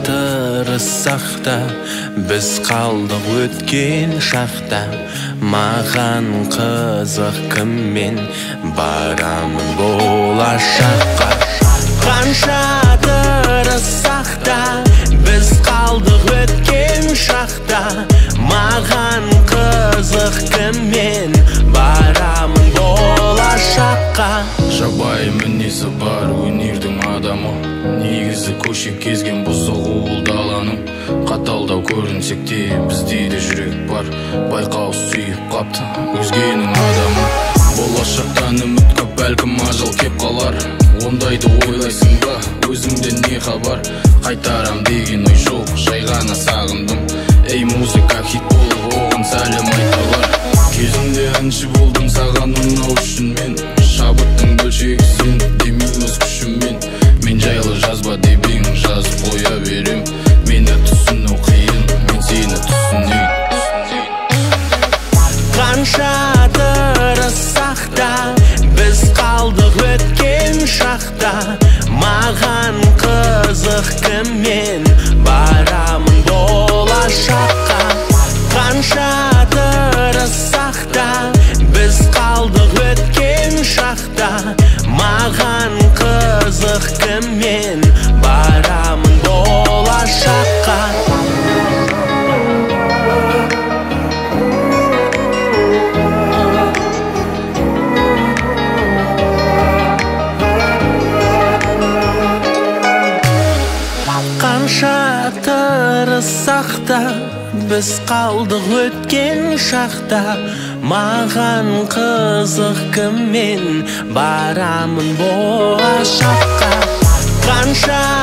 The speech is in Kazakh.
тырыссақ та, біз қалдық өткен шақта. Маған қызық кіммен барамын болашаққа. Қанша тырыссақ та, біз қалдық өткен шақта. Маған қызық кіммен барамын болашаққа. Жабайы мінезі бар өнердің адамы, негізі көше кезген бұзығы даланың. Қаталдау көрінсек те бізде де жүрек бар, байқау сүйіп қапты өзгенің адамы. Болашақтан үміт көп, бәлкім ажал кеп қалар. Ондайды ойлайсың ба, өзіңде не хабар? Қайтарам деген ой жоқ, жай ғана сағындым. Ей музыка хит болып, оған сәлем айталар. Кезінде әнші болдым саған ұнау үшін мен, шабыттың бөлшегі сен демей өз күшіммен. Мен жайлы жазба дебең жазып қоя берем, мені түсіну қиын, мен сені түсінейін. Қанша тырыссақ та, біз қалдық өткен шақта. Маған қызық кіммен барамын болашаққа. Қанша тырыссақ та, біз қалдық өткен шақта. Маған қызық кіммен барамын болашаққа. Қанша тырыссақ та, біз қалдық өткен шақта. Маған қызық кіммен барамын болашаққа. Қанша